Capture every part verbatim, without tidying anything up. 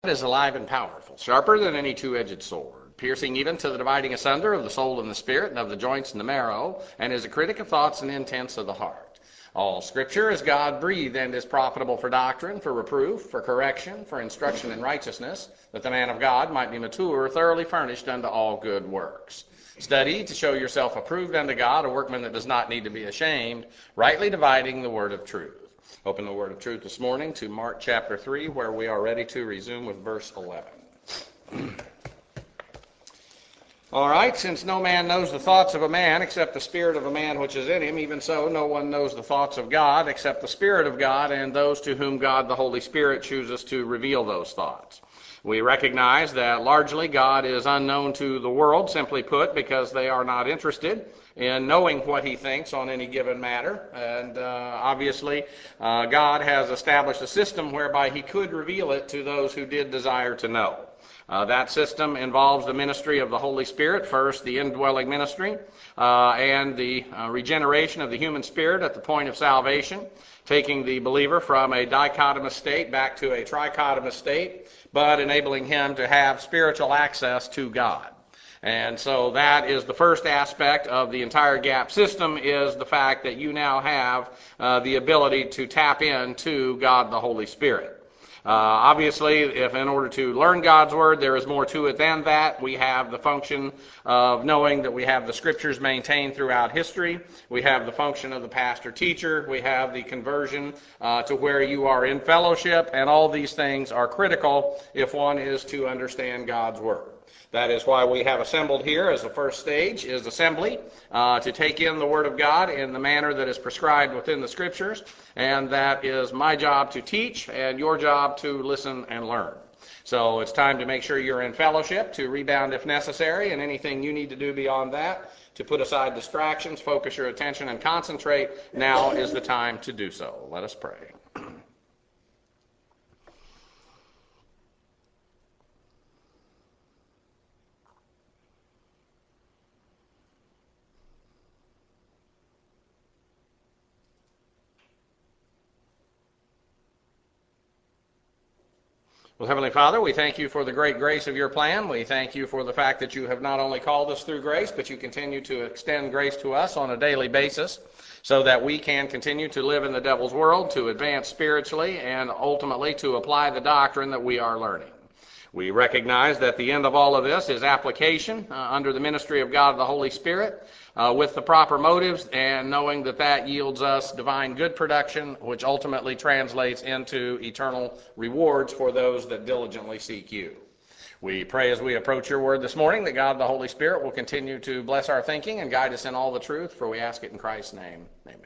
is alive and powerful, sharper than any two-edged sword, piercing even to the dividing asunder of the soul and the spirit, and of the joints and the marrow, and is a critic of thoughts and intents of the heart. All Scripture is God-breathed and is profitable for doctrine, for reproof, for correction, for instruction in righteousness, that the man of God might be mature, thoroughly furnished unto all good works. Study to show yourself approved unto God, a workman that does not need to be ashamed, rightly dividing the word of truth. Open the word of truth this morning to Mark chapter three, where we are ready to resume with verse eleven. All right, since no man knows the thoughts of a man except the spirit of a man which is in him, even so no one knows the thoughts of God except the Spirit of God and those to whom God the Holy Spirit chooses to reveal those thoughts. We recognize that largely God is unknown to the world, simply put, because they are not interested in knowing what he thinks on any given matter. And uh, obviously, uh, God has established a system whereby he could reveal it to those who did desire to know. Uh, that system involves the ministry of the Holy Spirit, first the indwelling ministry, uh, and the uh, regeneration of the human spirit at the point of salvation, taking the believer from a dichotomous state back to a trichotomous state, but enabling him to have spiritual access to God. And so that is the first aspect of the entire GAP system, is the fact that you now have uh, the ability to tap into God the Holy Spirit. Uh, obviously, if in order to learn God's Word, there is more to it than that. We have the function of knowing that we have the Scriptures maintained throughout history. We have the function of the pastor-teacher. We have the conversion uh, to where you are in fellowship, and all these things are critical if one is to understand God's Word. That is why we have assembled here as the first stage is assembly, uh, to take in the Word of God in the manner that is prescribed within the Scriptures, and that is my job to teach and your job to listen and learn. So it's time to make sure you're in fellowship, to rebound if necessary, and anything you need to do beyond that, to put aside distractions, focus your attention, and concentrate. Now is the time to do so. Let us pray. Well, Heavenly Father, we thank you for the great grace of your plan. We thank you for the fact that you have not only called us through grace, but you continue to extend grace to us on a daily basis so that we can continue to live in the devil's world, to advance spiritually, and ultimately to apply the doctrine that we are learning. We recognize that the end of all of this is application uh, under the ministry of God the Holy Spirit, uh, with the proper motives, and knowing that that yields us divine good production, which ultimately translates into eternal rewards for those that diligently seek you. We pray as we approach your word this morning that God the Holy Spirit will continue to bless our thinking and guide us in all the truth, for we ask it in Christ's name. Amen.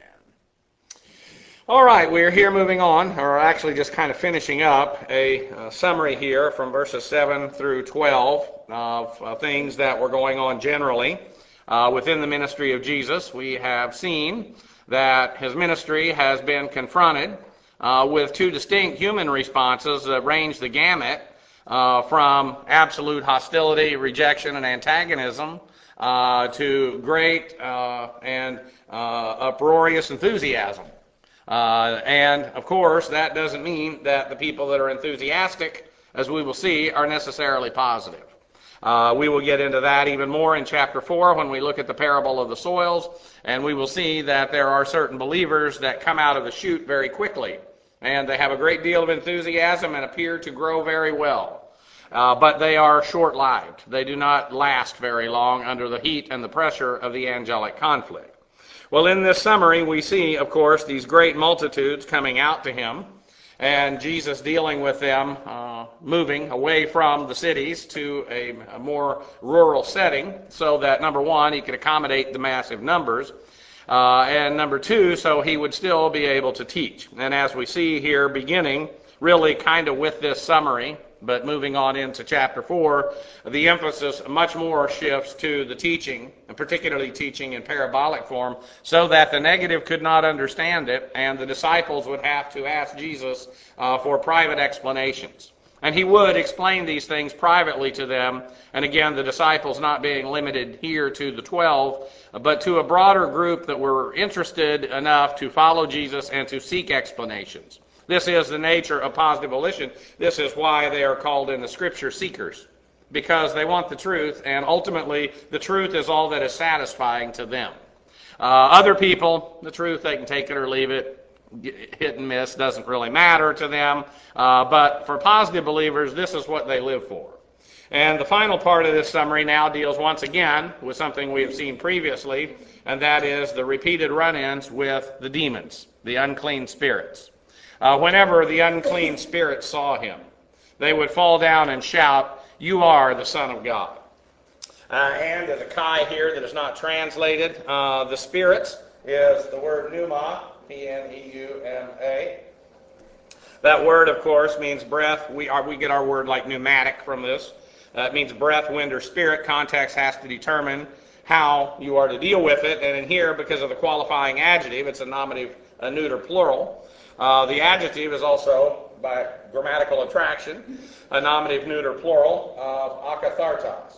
All right, we're here moving on, or actually just kind of finishing up a uh, summary here from verses seven through twelve of uh, things that were going on generally uh, within the ministry of Jesus. We have seen that his ministry has been confronted uh, with two distinct human responses that range the gamut uh, from absolute hostility, rejection, and antagonism uh, to great uh, and uh, uproarious enthusiasm. Uh, and, of course, that doesn't mean that the people that are enthusiastic, as we will see, are necessarily positive. Uh, we will get into that even more in chapter four when we look at the parable of the soils, and we will see that there are certain believers that come out of the chute very quickly, and they have a great deal of enthusiasm and appear to grow very well. Uh, but they are short-lived. They do not last very long under the heat and the pressure of the angelic conflict. Well, in this summary, we see, of course, these great multitudes coming out to him, and Jesus dealing with them, uh, moving away from the cities to a, a more rural setting, so that, number one, he could accommodate the massive numbers, uh, and number two, so he would still be able to teach. And as we see here, beginning really kind of with this summary, but moving on into chapter four, the emphasis much more shifts to the teaching, and particularly teaching in parabolic form, so that the negative could not understand it, and the disciples would have to ask Jesus uh, for private explanations. And he would explain these things privately to them, and again, the disciples not being limited here to the twelve, but to a broader group that were interested enough to follow Jesus and to seek explanations. This is the nature of positive volition. This is why they are called in the Scripture seekers, because they want the truth, and ultimately the truth is all that is satisfying to them. Uh, other people, the truth, they can take it or leave it. Hit and miss doesn't really matter to them. Uh, but for positive believers, this is what they live for. And the final part of this summary now deals once again with something we have seen previously, and that is the repeated run-ins with the demons, the unclean spirits. Uh, whenever the unclean spirits saw him, they would fall down and shout, "You are the Son of God." Uh, and there's a chi here that is not translated. Uh, the spirits is the word pneuma, P N E U M A. That word, of course, means breath. We are we get our word like pneumatic from this. Uh, it means breath, wind, or spirit. Context has to determine how you are to deal with it. And in here, because of the qualifying adjective, it's a nominative, a neuter plural. Uh, the adjective is also, by grammatical attraction, a nominative neuter plural of akathartos,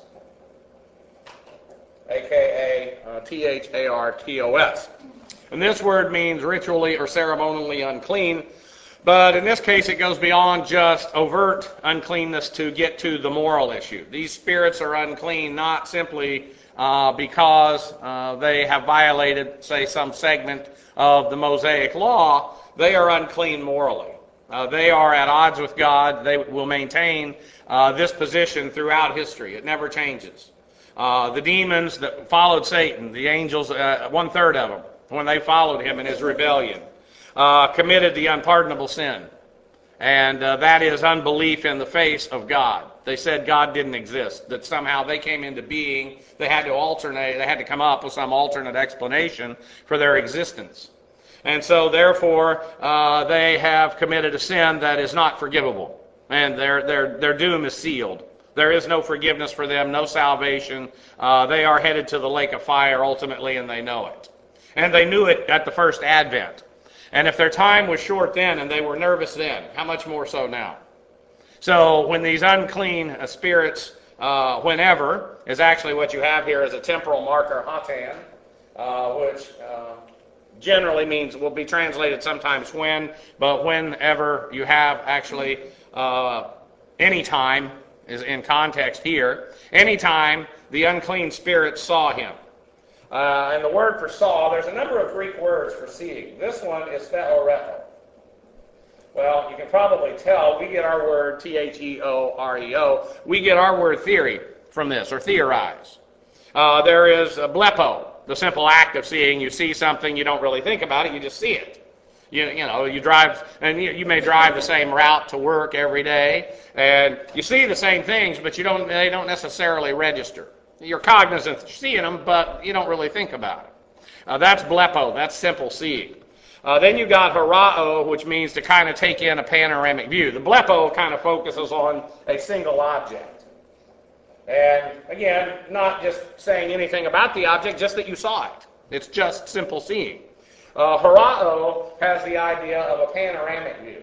a k a. Uh, T H A R T O S. And this word means ritually or ceremonially unclean. But in this case, it goes beyond just overt uncleanness to get to the moral issue. These spirits are unclean not simply uh, because uh, they have violated, say, some segment of the Mosaic law. They are unclean morally. Uh, they are at odds with God. They will maintain uh, this position throughout history. It never changes. Uh, the demons that followed Satan, the angels, uh, one-third of them, when they followed him in his rebellion, Uh, committed the unpardonable sin, and uh, that is unbelief in the face of God. They said God didn't exist, that somehow they came into being. They had to alternate, they had to come up with some alternate explanation for their existence. And so therefore, uh, they have committed a sin that is not forgivable, and their, their, their doom is sealed. There is no forgiveness for them, no salvation. Uh, they are headed to the lake of fire ultimately, and they know it. And they knew it at the first advent. And if their time was short then and they were nervous then, how much more so now? So when these unclean uh, spirits, uh, whenever, is actually what you have here as a temporal marker, hatan, uh, which uh, generally means, will be translated sometimes when, but whenever you have actually uh, any time is in context here, any time the unclean spirits saw him. Uh, and the word for saw, there's a number of Greek words for seeing. This one is theoreo. Well, you can probably tell we get our word T H E O R E O. We get our word theory from this, or theorize. Uh, there is a blepo, the simple act of seeing. You see something, you don't really think about it, you just see it. You, you know, you drive, and you, you may drive the same route to work every day, and you see the same things, but you don't, they don't necessarily register. You're cognizant that you're seeing them, but you don't really think about it. Uh, that's blepo, that's simple seeing. Uh, then you got horao, which means to kind of take in a panoramic view. The blepo kind of focuses on a single object. And again, not just saying anything about the object, just that you saw it. It's just simple seeing. Uh, horao has the idea of a panoramic view.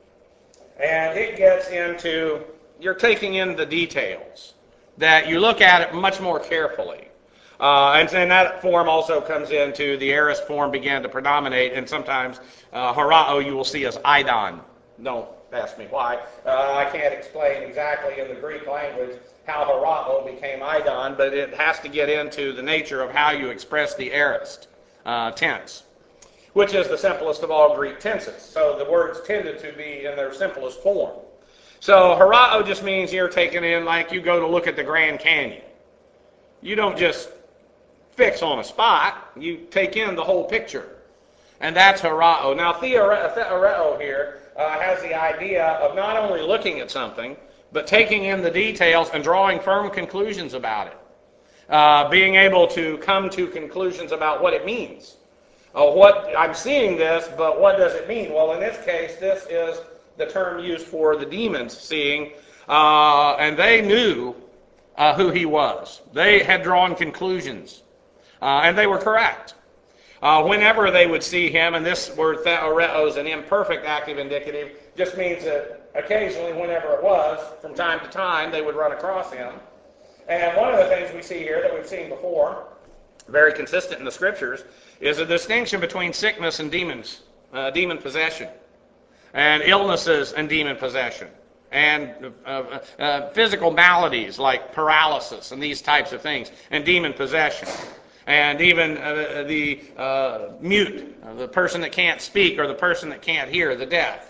And it gets into, you're taking in the details, that you look at it much more carefully. Uh, and then that form also comes into the aorist form began to predominate, and sometimes uh, horao you will see as eidon. Don't ask me why. Uh, I can't explain exactly in the Greek language how horao became eidon, but it has to get into the nature of how you express the aorist uh, tense, which is the simplest of all Greek tenses. So the words tended to be in their simplest form. So horao just means you're taking in like you go to look at the Grand Canyon. You don't just fix on a spot. You take in the whole picture. And that's horao. Now theoreo here uh, has the idea of not only looking at something, but taking in the details and drawing firm conclusions about it. Uh, being able to come to conclusions about what it means. Uh, what I'm seeing this, but what does it mean? Well, in this case, this is the term used for the demons seeing, uh, and they knew uh, who he was. They had drawn conclusions, uh, and they were correct. Uh, whenever they would see him, and this word theoreo is an imperfect active indicative, just means that occasionally, whenever it was, from time to time, they would run across him. And one of the things we see here that we've seen before, very consistent in the scriptures, is a distinction between sickness and demons, uh, demon possession. and illnesses and demon possession, and uh, uh, physical maladies like paralysis and these types of things, and demon possession, and even uh, the uh, mute, uh, the person that can't speak or the person that can't hear, the deaf.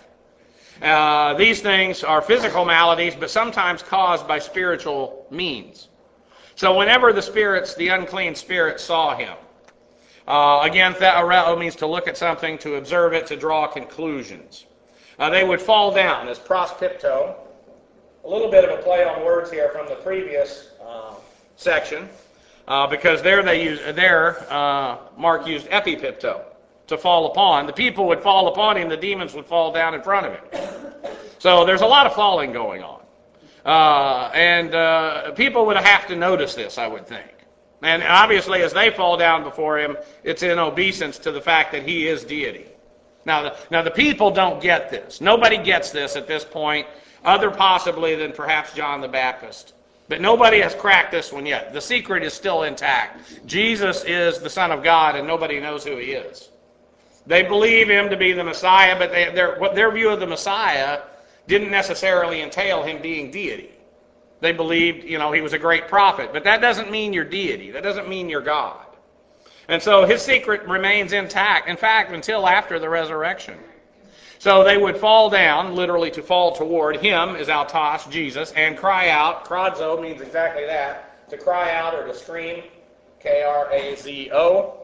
Uh, these things are physical maladies, but sometimes caused by spiritual means. So whenever the spirits, the unclean spirits, saw him, uh, again, theoreo means to look at something, to observe it, to draw conclusions. Uh, they would fall down as prospipto. A little bit of a play on words here from the previous uh, section, uh, because there they use there uh, Mark used epipipto, to fall upon. The people would fall upon him, the demons would fall down in front of him. So there's a lot of falling going on. Uh, and uh, people would have to notice this, I would think. And obviously, as they fall down before him, it's in obeisance to the fact that he is deity. Now the, now, the people don't get this. Nobody gets this at this point, other possibly than perhaps John the Baptist. But nobody has cracked this one yet. The secret is still intact. Jesus is the Son of God, and nobody knows who he is. They believe him to be the Messiah, but they, their, what their view of the Messiah didn't necessarily entail him being deity. They believed, you know, he was a great prophet, but that doesn't mean you're deity. That doesn't mean you're God. And so his secret remains intact, in fact, until after the resurrection. So they would fall down, literally to fall toward him is autos, Jesus, and cry out. Krazo means exactly that, to cry out or to scream, K R A Z O,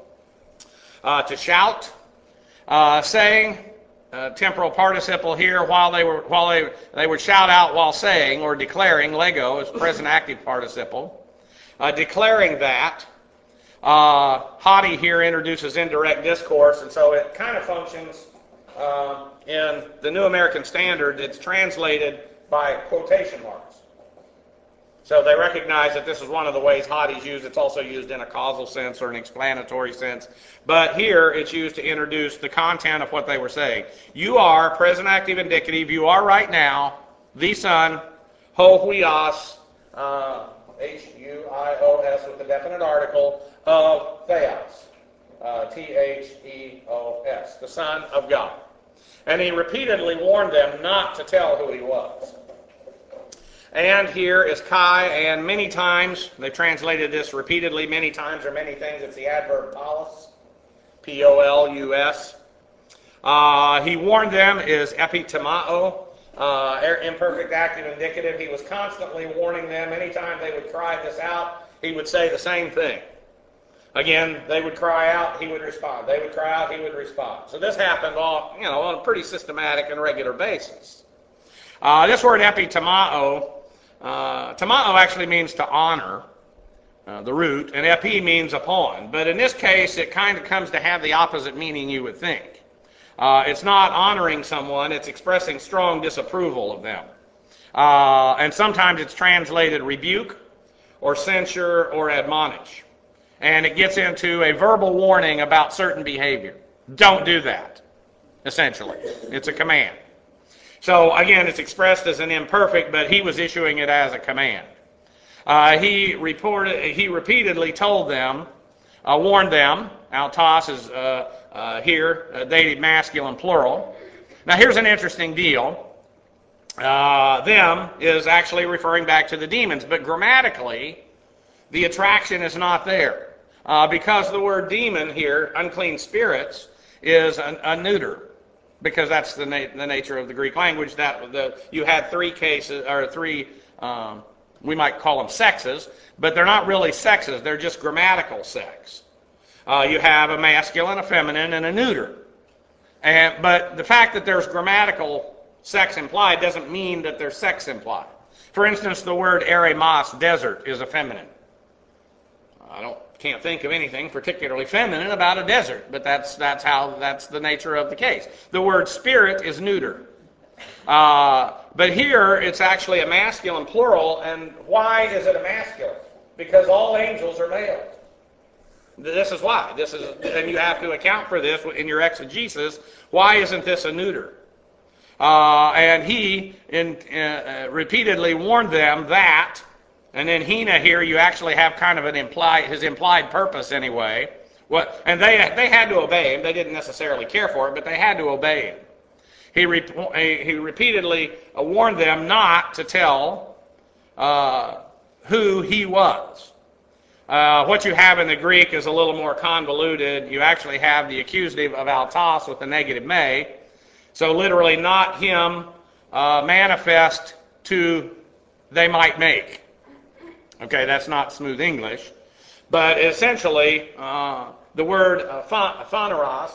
uh, to shout. Uh, saying, uh, temporal participle here, while they were while they they would shout out while saying or declaring. Lego is present active participle, uh, declaring that. Uh, Haughty here introduces indirect discourse, and so it kind of functions uh, in the New American Standard. It's translated by quotation marks. So they recognize that this is one of the ways Haughty's used. It's also used in a causal sense or an explanatory sense. But here it's used to introduce the content of what they were saying. You are, present active indicative, you are right now, the Son, ho huios, uh, H U I O S with the definite article, of Theos, uh, T H E O S, the Son of God. And he repeatedly warned them not to tell who he was. And here is Kai, and many times, they've translated this repeatedly, many times or many things, it's the adverb polis, P O L U S. Uh, he warned them is epitemao, uh, imperfect active indicative. He was constantly warning them. Anytime they would cry this out, he would say the same thing. Again, they would cry out, he would respond. They would cry out, he would respond. So this happened all, you know, on a pretty systematic and regular basis. Uh, this word epitemao, Uh, tamao actually means to honor, uh, the root, and epi means upon. But in this case, it kind of comes to have the opposite meaning you would think. Uh, it's not honoring someone, it's expressing strong disapproval of them. Uh, and sometimes it's translated rebuke, or censure, or admonish. And it gets into a verbal warning about certain behavior. Don't do that, essentially. It's a command. So, again, it's expressed as an imperfect, but he was issuing it as a command. Uh, he reported, he repeatedly told them, uh, warned them, autos is uh, uh, here, uh, dated masculine plural. Now, here's an interesting deal. Uh, them is actually referring back to the demons, but grammatically, the attraction is not there. Uh, because the word demon here, unclean spirits, is a, a neuter. Because that's the, na- the nature of the Greek language. That the, you had three cases, or three, um, we might call them sexes, but they're not really sexes. They're just grammatical sex. Uh, you have a masculine, a feminine, and a neuter. And but the fact that there's grammatical sex implied doesn't mean that there's sex implied. For instance, the word eremos, desert, is a feminine. I don't can't think of anything particularly feminine about a desert, but that's that's how that's the nature of the case. The word spirit is neuter. Uh, but here it's actually a masculine plural, and why is it a masculine? Because all angels are male. This is why. This is, and you have to account for this in your exegesis. Why isn't this a neuter? Uh, and he in, uh, repeatedly warned them that. And then Hina here, you actually have kind of an implied, his implied purpose anyway. What? And they they had to obey him. They didn't necessarily care for it, but they had to obey him. he, re- he repeatedly warned them not to tell uh, who he was. Uh, what you have in the Greek is a little more convoluted. You actually have the accusative of autos with the negative me. So literally, not him, uh, manifest to they might make. Okay, that's not smooth English. But essentially, uh, the word uh, phaneros,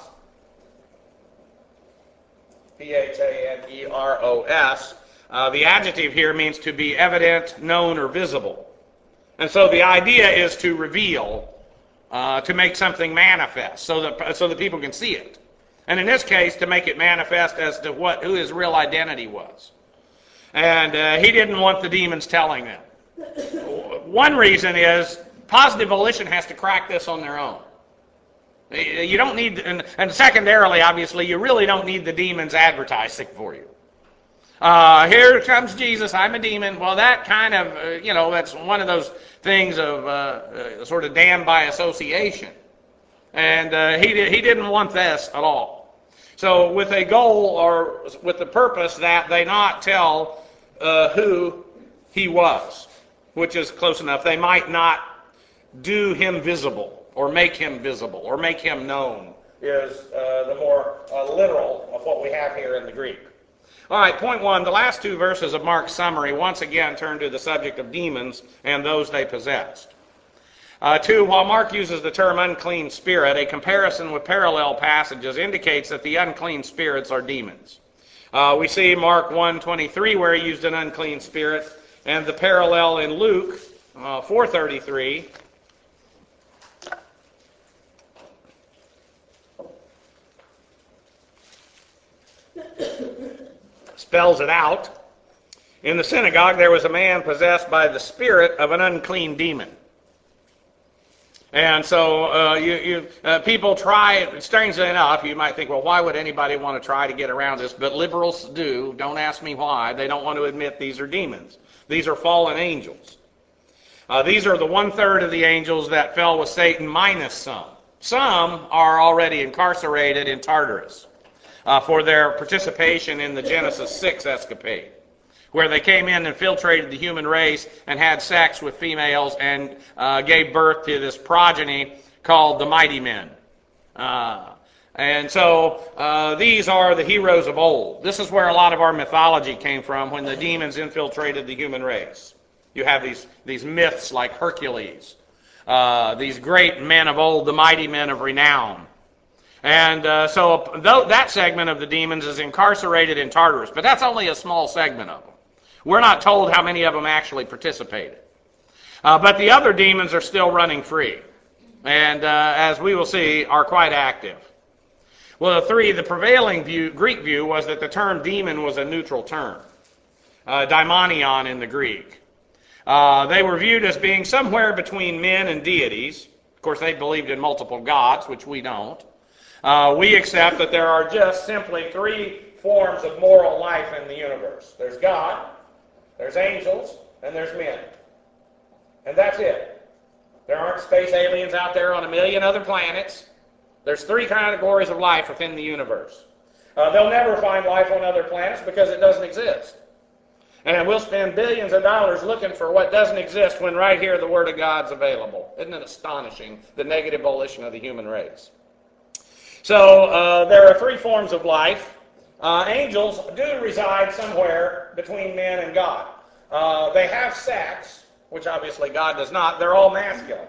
P H A N E R O S, uh, the adjective here means to be evident, known, or visible. And so the idea is to reveal, uh, to make something manifest so that, so that people can see it. And in this case, to make it manifest as to what who his real identity was. And uh, he didn't want the demons telling them. One reason is positive volition has to crack this on their own. You don't need, and, and secondarily, obviously, you really don't need the demons advertising for you. Uh, here comes Jesus, I'm a demon. Well, that kind of, uh, you know, that's one of those things of uh, uh, sort of damned by association. And uh, he, he didn't want this at all. So with a goal or with the purpose that they not tell uh, who he was, which is close enough. They might not do him visible or make him visible or make him known is uh, the more uh, literal of what we have here in the Greek. All right, point one, the last two verses of Mark's summary once again turn to the subject of demons and those they possessed. Uh, two, while Mark uses the term unclean spirit, a comparison with parallel passages indicates that the unclean spirits are demons. Uh, we see Mark one twenty-three where he used an unclean spirit, and the parallel in Luke uh, four thirty-three spells it out. In the synagogue there was a man possessed by the spirit of an unclean demon. And so uh, you, you, uh, people try, strangely enough, you might think, well, why would anybody want to try to get around this? But liberals do. Don't ask me why. They don't want to admit these are demons. These are fallen angels. Uh, these are the one-third of the angels that fell with Satan minus some. Some are already incarcerated in Tartarus uh, for their participation in the Genesis six escapade, where they came in and infiltrated the human race and had sex with females and uh, gave birth to this progeny called the Mighty Men. Uh, and so uh, these are the heroes of old. This is where a lot of our mythology came from when the demons infiltrated the human race. You have these, these myths like Hercules, uh, these great men of old, the mighty men of renown. And uh, so th- that segment of the demons is incarcerated in Tartarus, but that's only a small segment of them. We're not told how many of them actually participated. Uh, but the other demons are still running free, and uh, as we will see, are quite active. Well, the three, the prevailing view, Greek view was that the term demon was a neutral term, uh, daimonion in the Greek. Uh, they were viewed as being somewhere between men and deities. Of course, they believed in multiple gods, which we don't. Uh, we accept that there are just simply three forms of moral life in the universe. There's God, there's angels, and there's men. And that's it. There aren't space aliens out there on a million other planets. There's three categories of life within the universe. Uh, they'll never find life on other planets because it doesn't exist. And we'll spend billions of dollars looking for what doesn't exist when right here the Word of God's available. Isn't it astonishing, the negative volition of the human race? So uh, there are three forms of life. Uh, angels do reside somewhere between man and God. Uh, they have sex, which obviously God does not. They're all masculine.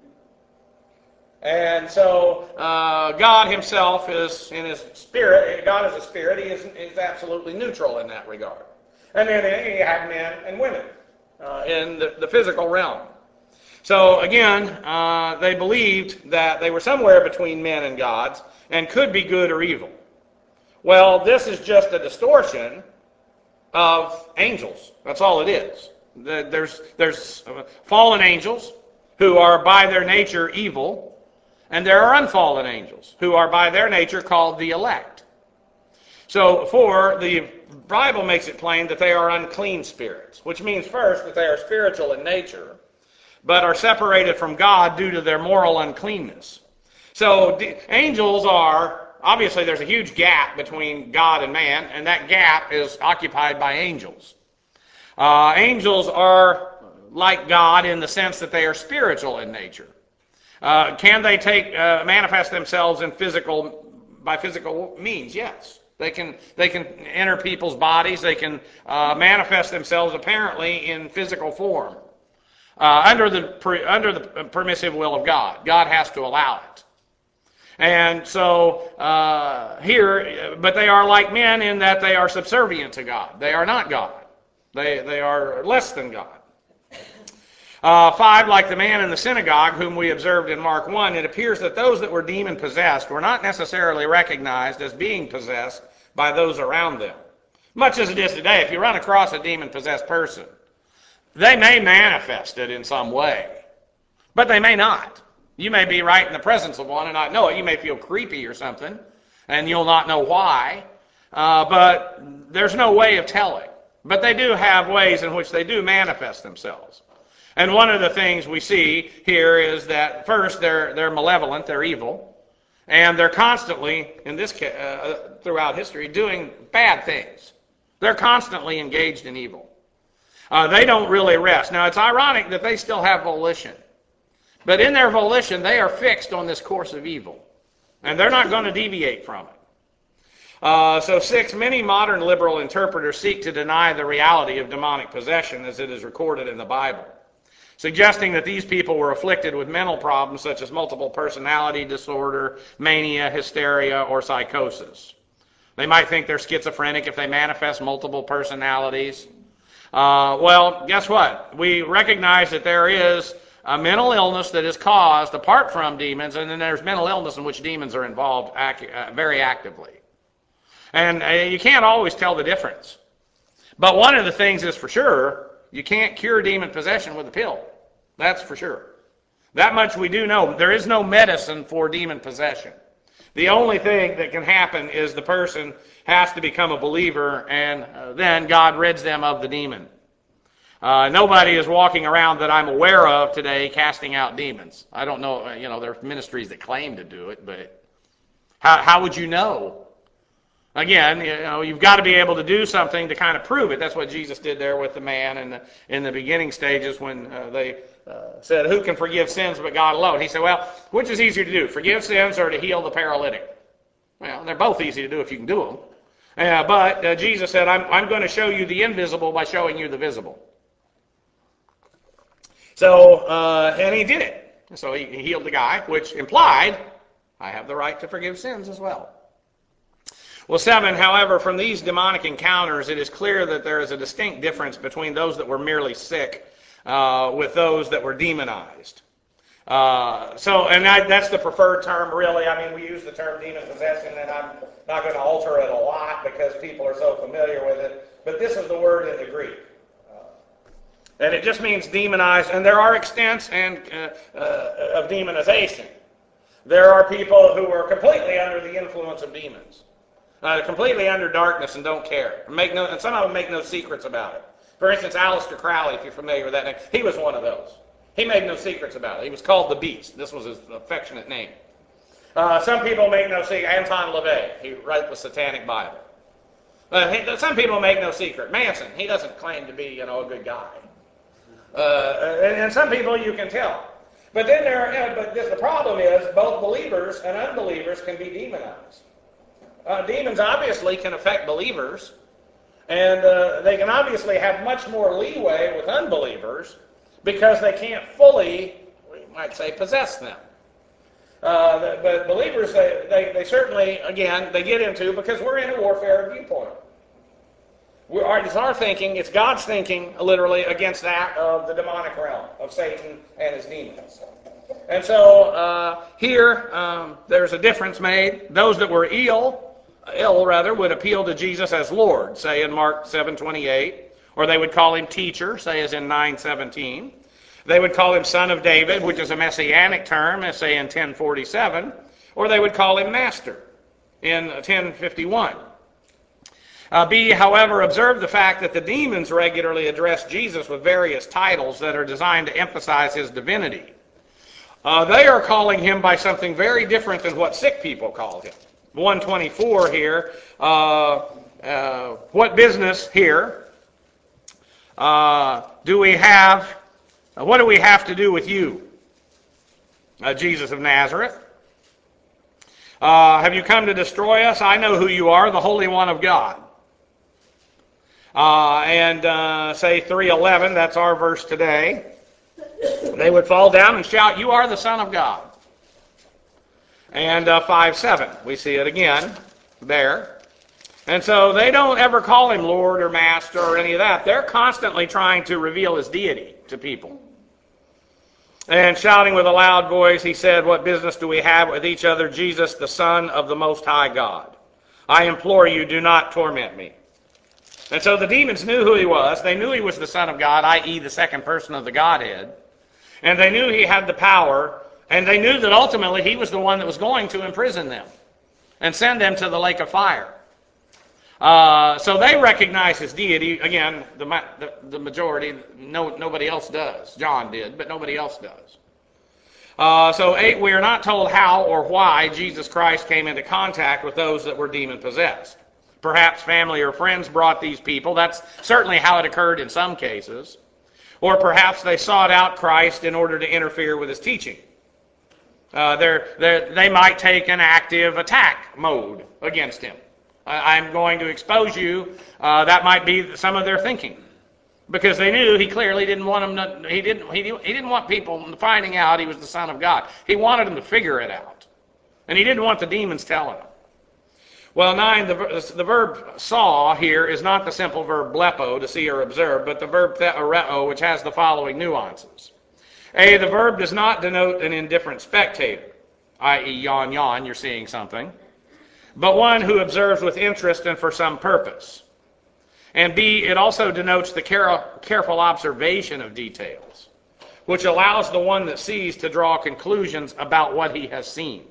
And so uh, God himself is in his spirit. God is a spirit. He is, is absolutely neutral in that regard. And then you have men and women uh, in the, the physical realm. So again, uh, they believed that they were somewhere between men and gods and could be good or evil. Well, this is just a distortion of angels. That's all it is. There's, there's fallen angels who are by their nature evil, and there are unfallen angels who are by their nature called the elect. So for the Bible makes it plain that they are unclean spirits, which means first that they are spiritual in nature, but are separated from God due to their moral uncleanness. So angels are obviously there's a huge gap between God and man, and that gap is occupied by angels. Uh, angels are like God in the sense that they are spiritual in nature. Uh, can they take uh, manifest themselves in physical by physical means? Yes. They can they can enter people's bodies. They can uh, manifest themselves apparently in physical form uh, under the per, under the permissive will of God. God has to allow it. And so uh, here, but they are like men in that they are subservient to God. They are not God. They they are less than God. Uh, five, like the man in the synagogue whom we observed in Mark one, it appears that those that were demon-possessed were not necessarily recognized as being possessed by those around them. Much as it is today, if you run across a demon-possessed person, they may manifest it in some way, but they may not. You may be right in the presence of one and not know it. You may feel creepy or something, and you'll not know why, uh, but there's no way of telling. But they do have ways in which they do manifest themselves. And one of the things we see here is that first they're they're malevolent, they're evil, and they're constantly in this uh, throughout history doing bad things. They're constantly engaged in evil. Uh, they don't really rest. Now it's ironic that they still have volition, but in their volition they are fixed on this course of evil, and they're not going to deviate from it. Uh, so six, many modern liberal interpreters seek to deny the reality of demonic possession as it is recorded in the Bible, suggesting that these people were afflicted with mental problems such as multiple personality disorder, mania, hysteria, or psychosis. They might think they're schizophrenic if they manifest multiple personalities. Uh, well, guess what? We recognize that there is a mental illness that is caused apart from demons, and then there's mental illness in which demons are involved ac- uh, very actively. And uh, you can't always tell the difference. But one of the things is for sure, you can't cure demon possession with a pill. That's for sure. That much we do know. There is no medicine for demon possession. The only thing that can happen is the person has to become a believer, and uh, then God rids them of the demon. Uh, nobody is walking around that I'm aware of today casting out demons. I don't know, you know, there are ministries that claim to do it, but how, how would you know? Again, you know, you've got to be able to do something to kind of prove it. That's what Jesus did there with the man in the, in the beginning stages when uh, they uh, said, who can forgive sins but God alone? He said, well, which is easier to do, forgive sins or to heal the paralytic? Well, they're both easy to do if you can do them. Uh, but uh, Jesus said, I'm, I'm going to show you the invisible by showing you the visible. So, uh, and he did it. So he, he healed the guy, which implied, I have the right to forgive sins as well. Well, seven, however, from these demonic encounters, it is clear that there is a distinct difference between those that were merely sick uh, with those that were demonized. Uh, so, and I, that's the preferred term, really. I mean, we use the term demon possession, and I'm not going to alter it a lot because people are so familiar with it. But this is the word in the Greek. Uh, and it just means demonized, and there are extents and uh, uh, of demonization. There are people who are completely under the influence of demons. Uh, completely under darkness and don't care. Make no, and some of them make no secrets about it. For instance, Aleister Crowley, if you're familiar with that name, he was one of those. He made no secrets about it. He was called the Beast. This was his affectionate name. Uh, some people make no secret. Anton LaVey, he wrote the Satanic Bible. Uh, he, some people make no secret. Manson, he doesn't claim to be, you know, a good guy. Uh, and, and some people you can tell. But then there, are, but this, the problem is both believers and unbelievers can be demonized. Uh, demons obviously can affect believers, and uh, they can obviously have much more leeway with unbelievers because they can't fully, we might say, possess them. Uh, but believers, they, they, they certainly, again, they get into, because we're in a warfare of viewpoint. We are, it's our thinking, it's God's thinking, literally, against that of the demonic realm, of Satan and his demons. And so uh, here, um, there's a difference made. Those that were ill, ill rather, would appeal to Jesus as Lord, say in Mark seven twenty-eight, or they would call him teacher, say as in nine seventeen. They would call him son of David, which is a messianic term, as say in ten forty-seven, or they would call him master in ten fifty-one. Uh, B, however, observe the fact that the demons regularly address Jesus with various titles that are designed to emphasize his divinity. Uh, they are calling him by something very different than what sick people call him. one twenty-four here, uh, uh, what business here uh, do we have, uh, what do we have to do with you, uh, Jesus of Nazareth? Uh, have you come to destroy us? I know who you are, the Holy One of God. Uh, and uh, say three eleven, that's our verse today. They would fall down and shout, you are the Son of God. And uh, five seven, we see it again there. And so they don't ever call him Lord or Master or any of that. They're constantly trying to reveal his deity to people. And shouting with a loud voice, he said, what business do we have with each other, Jesus, the Son of the Most High God? I implore you, do not torment me. And so the demons knew who he was. They knew he was the Son of God, that is the second person of the Godhead. And they knew he had the power. And they knew that ultimately he was the one that was going to imprison them and send them to the lake of fire. Uh, so they recognize his deity. Again, the, the, the majority, no, nobody else does. John did, but nobody else does. Uh, so eight, we are not told how or why Jesus Christ came into contact with those that were demon-possessed. Perhaps family or friends brought these people. That's certainly how it occurred in some cases. Or perhaps they sought out Christ in order to interfere with his teaching. Uh, they're, they're, they might take an active attack mode against him. I, I'm going to expose you. Uh, that might be some of their thinking, because they knew he clearly didn't want them to. He didn't. He, he didn't want people finding out he was the Son of God. He wanted them to figure it out, and he didn't want the demons telling them. Well, nine, the, the verb saw here is not the simple verb blepo, to see or observe, but the verb theoreo, which has the following nuances. A, the verb does not denote an indifferent spectator, that is yawn, yawn, you're seeing something, but one who observes with interest and for some purpose. And B, it also denotes the care, careful observation of details, which allows the one that sees to draw conclusions about what he has seen.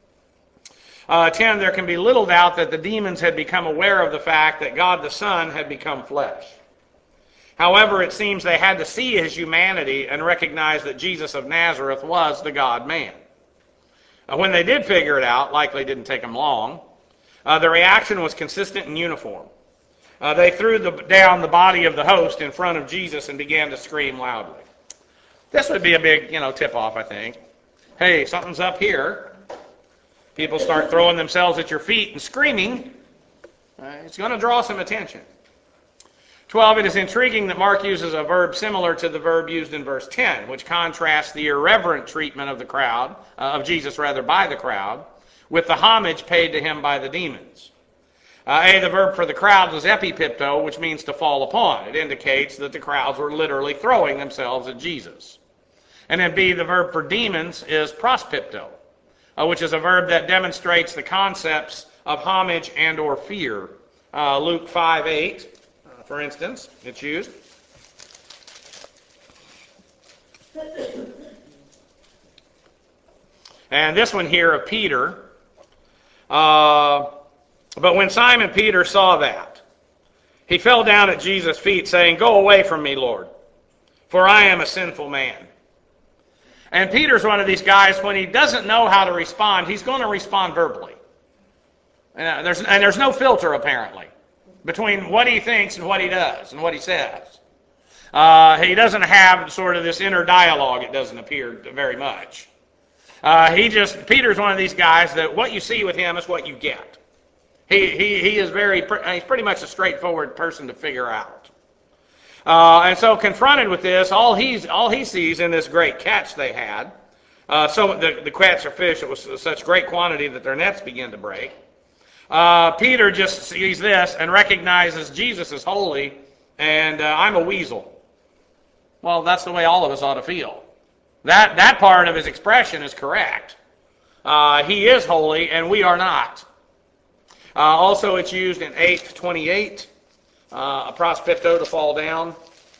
Uh, ten, there can be little doubt that the demons had become aware of the fact that God the Son had become flesh. However, it seems they had to see his humanity and recognize that Jesus of Nazareth was the God-man. Uh, when they did figure it out, likely didn't take them long, uh, the reaction was consistent and uniform. Uh, they threw the, down the body of the host in front of Jesus and began to scream loudly. This would be a big, you know, tip-off, I think. Hey, something's up here. People start throwing themselves at your feet and screaming. Uh, it's going to draw some attention. twelve, it is intriguing that Mark uses a verb similar to the verb used in verse ten, which contrasts the irreverent treatment of the crowd, uh, of Jesus rather, by the crowd, with the homage paid to him by the demons. Uh, A, the verb for the crowd was epipipto, which means to fall upon. It indicates that the crowds were literally throwing themselves at Jesus. And then B, the verb for demons is prospipto, Uh, which is a verb that demonstrates the concepts of homage and or fear. Uh, Luke five eight, uh, for instance, it's used. And this one here of Peter. Uh, but when Simon Peter saw that, he fell down at Jesus' feet, saying, "Go away from me, Lord, for I am a sinful man." And Peter's one of these guys, when he doesn't know how to respond, he's going to respond verbally. And there's, and there's no filter, apparently, between what he thinks and what he does and what he says. Uh, he doesn't have sort of this inner dialogue, it doesn't appear very much. Uh, he just, Peter's one of these guys that what you see with him is what you get. He, he, he is very, he's pretty much a straightforward person to figure out. Uh, and so confronted with this, all he's all he sees in this great catch they had, uh, so the, the catch of fish, it was such great quantity that their nets began to break. Uh, Peter just sees this and recognizes Jesus is holy, and uh, I'm a weasel. Well, that's the way all of us ought to feel. That that part of his expression is correct. Uh, he is holy, and we are not. Uh, also, it's used in eight twenty-eight. Uh, a prospipto, to fall down.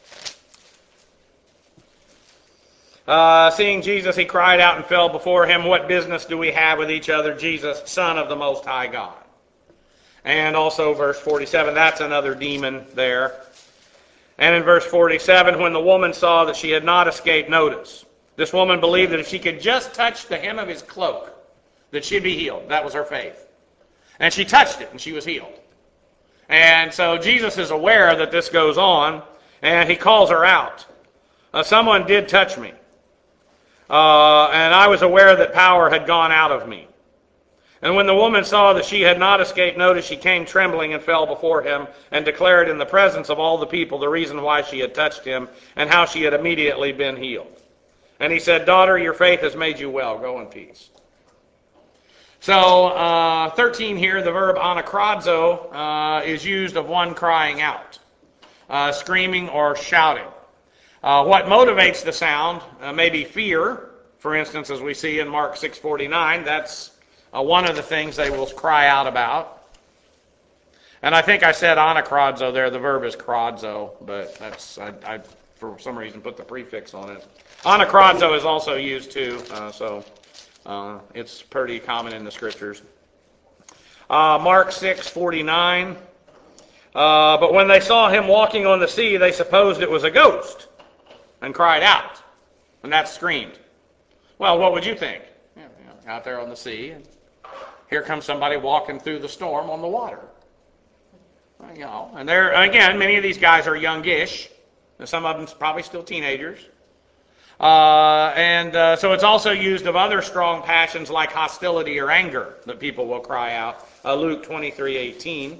Uh, seeing Jesus, he cried out and fell before him. What business do we have with each other, Jesus, Son of the Most High God? And also verse forty-seven, that's another demon there. And in verse forty-seven, when the woman saw that she had not escaped notice, this woman believed that if she could just touch the hem of his cloak, that she'd be healed. That was her faith. And she touched it, and she was healed. And so Jesus is aware that this goes on, and he calls her out. Uh, someone did touch me, uh, and I was aware that power had gone out of me. And when the woman saw that she had not escaped notice, she came trembling and fell before him and declared in the presence of all the people the reason why she had touched him and how she had immediately been healed. And he said, "Daughter, your faith has made you well. Go in peace." So, uh, thirteen here, the verb anakradzo uh, is used of one crying out, uh, screaming or shouting. Uh, what motivates the sound uh, may be fear. For instance, as we see in Mark six forty-nine, that's uh, one of the things they will cry out about. And I think I said anakradzo there. The verb is kradzo, but that's I, I for some reason put the prefix on it. Anakradzo is also used too, uh, so uh, it's pretty common in the scriptures. Uh, Mark six forty-nine. Uh, but when they saw him walking on the sea, they supposed it was a ghost and cried out. And that screamed. Well, what would you think? Yeah, yeah, out there on the sea, and here comes somebody walking through the storm on the water. Well, you know, and there again, many of these guys are youngish. Some of them probably still teenagers. Uh, and uh, so it's also used of other strong passions like hostility or anger that people will cry out. Uh, Luke twenty-three eighteen.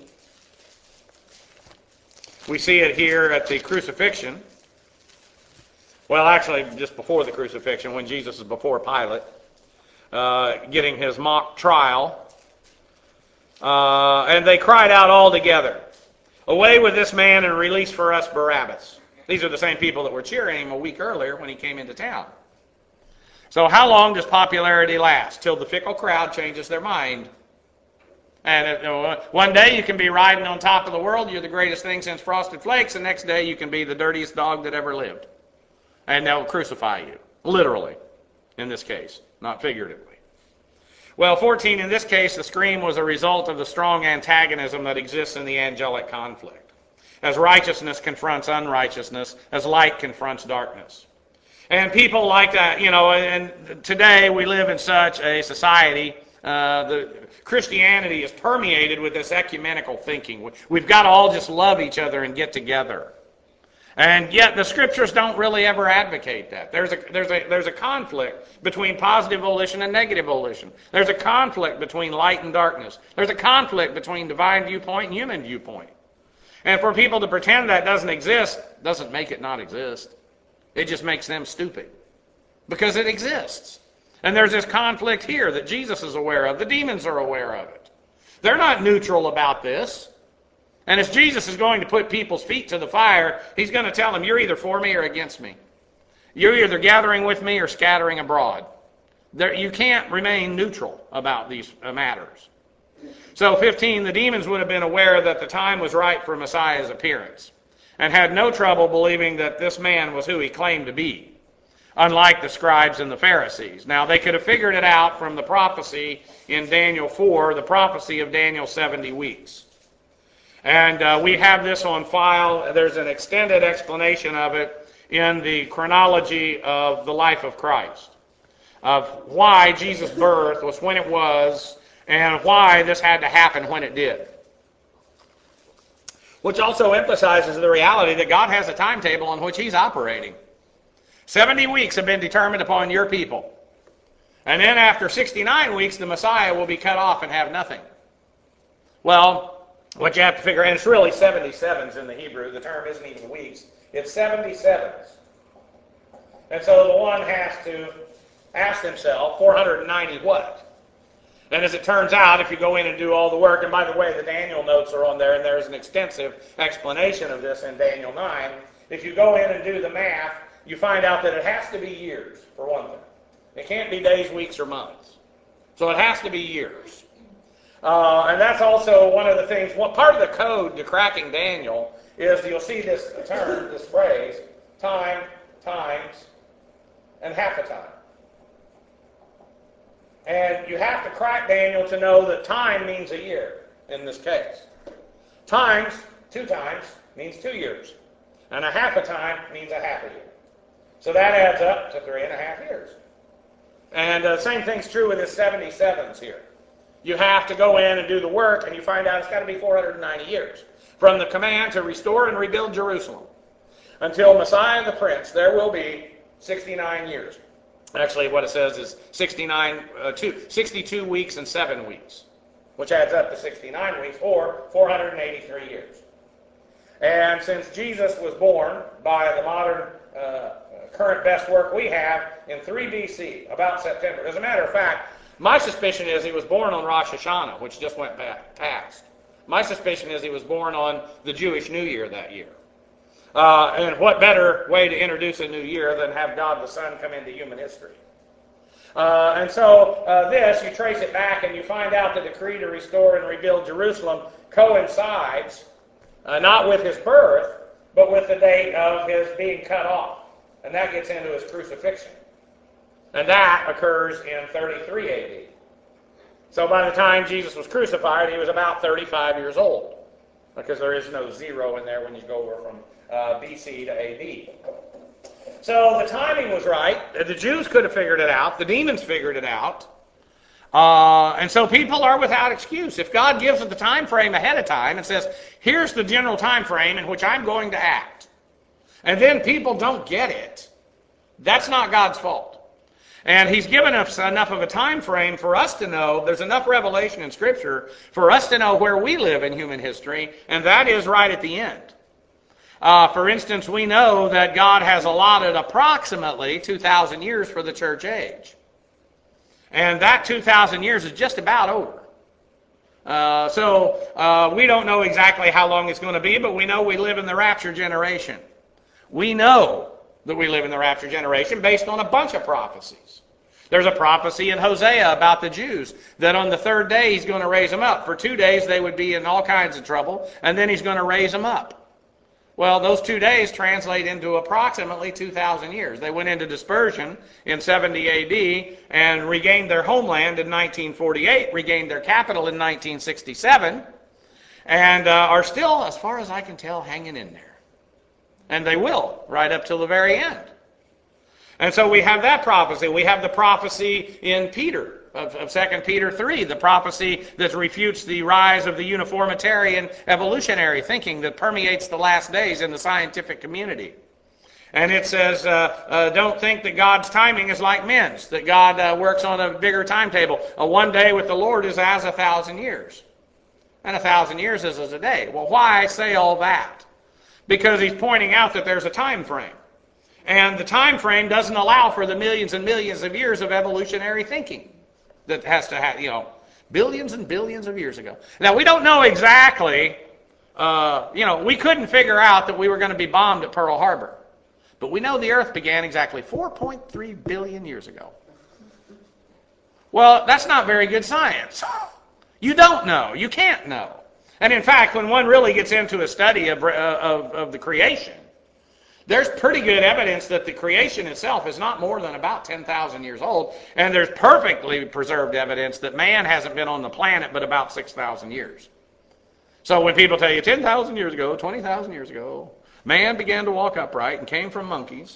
We see it here at the crucifixion. Well, actually, just before the crucifixion, when Jesus is before Pilate, uh, getting his mock trial. Uh, and they cried out all together, "Away with this man and release for us Barabbas." These are the same people that were cheering him a week earlier when he came into town. So how long does popularity last? Till the fickle crowd changes their mind. And uh, one day you can be riding on top of the world, you're the greatest thing since Frosted Flakes, the next day you can be the dirtiest dog that ever lived. And they'll crucify you, literally, in this case, not figuratively. Well, fourteen, in this case, the scream was a result of the strong antagonism that exists in the angelic conflict. As righteousness confronts unrighteousness, as light confronts darkness. And people like that, you know, and today we live in such a society, uh, the Christianity is permeated with this ecumenical thinking. We've got to all just love each other and get together. And yet the scriptures don't really ever advocate that. There's a, there's a, there's a conflict between positive volition and negative volition. There's a conflict between light and darkness. There's a conflict between divine viewpoint and human viewpoint. And for people to pretend that doesn't exist doesn't make it not exist. It just makes them stupid. Because it exists. And there's this conflict here that Jesus is aware of. The demons are aware of it. They're not neutral about this. And as Jesus is going to put people's feet to the fire, he's going to tell them, you're either for me or against me. You're either gathering with me or scattering abroad. There, you can't remain neutral about these matters. So fifteen, the demons would have been aware that the time was right for Messiah's appearance and had no trouble believing that this man was who he claimed to be, unlike the scribes and the Pharisees. Now, they could have figured it out from the prophecy in Daniel four, the prophecy of Daniel's seventy weeks. And uh, we have this on file. There's an extended explanation of it in the chronology of the life of Christ, of why Jesus' birth was when it was, and why this had to happen when it did. Which also emphasizes the reality that God has a timetable on which he's operating. seventy weeks have been determined upon your people. And then after sixty-nine weeks, the Messiah will be cut off and have nothing. Well, what you have to figure, and it's really seventy-sevens in the Hebrew. The term isn't even weeks. It's seventy-sevens. And so the one has to ask himself, four hundred ninety what? And as it turns out, if you go in and do all the work, and by the way, the Daniel notes are on there, and there's an extensive explanation of this in Daniel nine. If you go in and do the math, you find out that it has to be years, for one thing. It can't be days, weeks, or months. So it has to be years. Uh, and that's also one of the things, well, part of the code to cracking Daniel is you'll see this term, this phrase, time, times, and half a time. And you have to crack Daniel to know that time means a year in this case. Times, two times, means two years. And a half a time means a half a year. So that adds up to three and a half years. And the uh, same thing's true with his seventy-sevens here. you have to go in and do the work, and you find out it's got to be four hundred ninety years. From the command to restore and rebuild Jerusalem until Messiah the Prince, there will be sixty-nine years. Actually, what it says is sixty-nine, uh, two, sixty-two weeks and seven weeks, which adds up to sixty-nine weeks, or four hundred eighty-three years. And since Jesus was born by the modern uh, current best work we have in three B C, about September. As a matter of fact, my suspicion is he was born on Rosh Hashanah, which just went back, past. My suspicion is he was born on the Jewish New Year that year. Uh, and what better way to introduce a new year than have God the Son come into human history? Uh, and so uh, this, you trace it back and you find out the decree to restore and rebuild Jerusalem coincides uh, not with his birth, but with the date of his being cut off. And that gets into his crucifixion. And that occurs in thirty-three A D. So by the time Jesus was crucified, he was about thirty-five years old, because there is no zero in there when you go over from uh, B C to A D. So the timing was right. The Jews could have figured it out. The demons figured it out. Uh, and so people are without excuse. If God gives us the time frame ahead of time and says, here's the general time frame in which I'm going to act, and then people don't get it, that's not God's fault. And he's given us enough of a time frame for us to know, there's enough revelation in Scripture for us to know where we live in human history, and that is right at the end. Uh, for instance, we know that God has allotted approximately two thousand years for the church age. And that two thousand years is just about over. Uh, so uh, we don't know exactly how long it's going to be, but we know we live in the rapture generation. We know that we live in the rapture generation based on a bunch of prophecies. There's a prophecy in Hosea about the Jews that on the third day he's going to raise them up. For two days they would be in all kinds of trouble, and then he's going to raise them up. Well, those two days translate into approximately two thousand years. They went into dispersion in seventy A D and regained their homeland in nineteen forty-eight, regained their capital in nineteen sixty-seven, and uh, are still, as far as I can tell, hanging in there. And they will, right up till the very end. And so we have that prophecy. We have the prophecy in Peter, of, of Second Peter three, the prophecy that refutes the rise of the uniformitarian evolutionary thinking that permeates the last days in the scientific community. And it says, uh, uh, don't think that God's timing is like men's, that God uh, works on a bigger timetable. A one day with the Lord is as a thousand years. And a thousand years is as a day. Well, why say all that? Because he's pointing out that there's a time frame. And the time frame doesn't allow for the millions and millions of years of evolutionary thinking that has to have, you know, billions and billions of years ago. Now, we don't know exactly, uh, you know, we couldn't figure out that we were going to be bombed at Pearl Harbor. But we know the Earth began exactly four point three billion years ago. Well, that's not very good science. You don't know. You can't know. And in fact, when one really gets into a study of, uh, of, of the creation, there's pretty good evidence that the creation itself is not more than about ten thousand years old, and there's perfectly preserved evidence that man hasn't been on the planet but about six thousand years. So when people tell you ten thousand years ago, twenty thousand years ago, man began to walk upright and came from monkeys,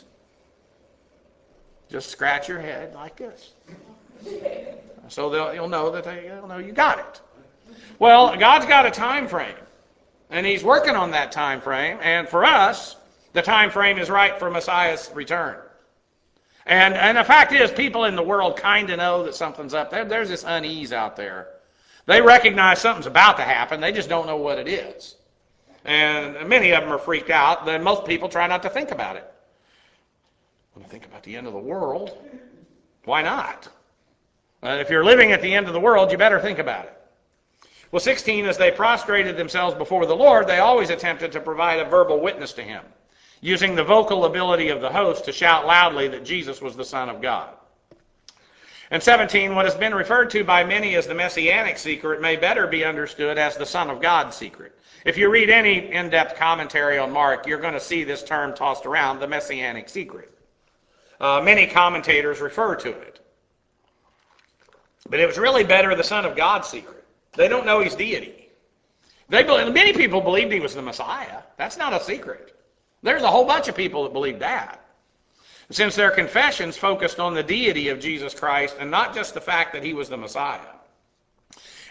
just scratch your head like this. So they'll, you'll know that they, you'll know you got it. Well, God's got a time frame, and he's working on that time frame, and for us, the time frame is right for Messiah's return. And and the fact is, people in the world kind of know that something's up there. There's this unease out there. They recognize something's about to happen. They just don't know what it is. And many of them are freaked out. Then most people try not to think about it. When you think about the end of the world, why not? Uh, if you're living at the end of the world, you better think about it. Well, sixteen, as they prostrated themselves before the Lord, they always attempted to provide a verbal witness to him, using the vocal ability of the host to shout loudly that Jesus was the Son of God. And seventeen, what has been referred to by many as the Messianic secret may better be understood as the Son of God secret. If you read any in-depth commentary on Mark, you're going to see this term tossed around, the Messianic secret. Uh, many commentators refer to it. But it was really better the Son of God secret. They don't know he's deity. They believe, many people believed he was the Messiah. That's not a secret. There's a whole bunch of people that believe that. Since their confessions focused on the deity of Jesus Christ and not just the fact that he was the Messiah.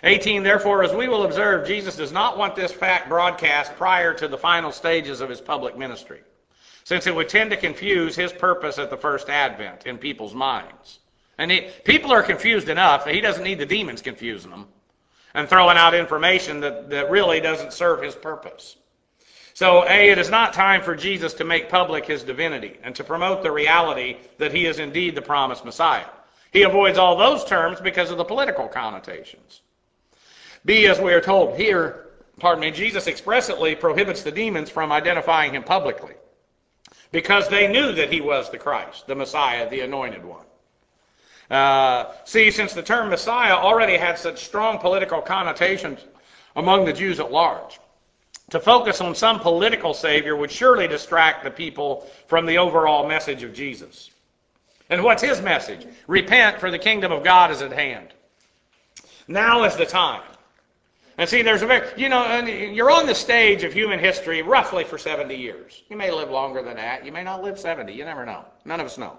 eighteen, therefore, as we will observe, Jesus does not want this fact broadcast prior to the final stages of his public ministry, since it would tend to confuse his purpose at the first advent in people's minds. And he, people are confused enough that he doesn't need the demons confusing them and throwing out information that, that really doesn't serve his purpose. So, A, it is not time for Jesus to make public his divinity and to promote the reality that he is indeed the promised Messiah. He avoids all those terms because of the political connotations. B, as we are told here, pardon me, Jesus expressly prohibits the demons from identifying him publicly because they knew that he was the Christ, the Messiah, the anointed one. Uh, see, since the term Messiah already had such strong political connotations among the Jews at large, to focus on some political savior would surely distract the people from the overall message of Jesus. And what's his message? Repent, for the kingdom of God is at hand. Now is the time. And see, there's a very, you know, and you're on the stage of human history roughly for seventy years. You may live longer than that. You may not live seventy. You never know. None of us know.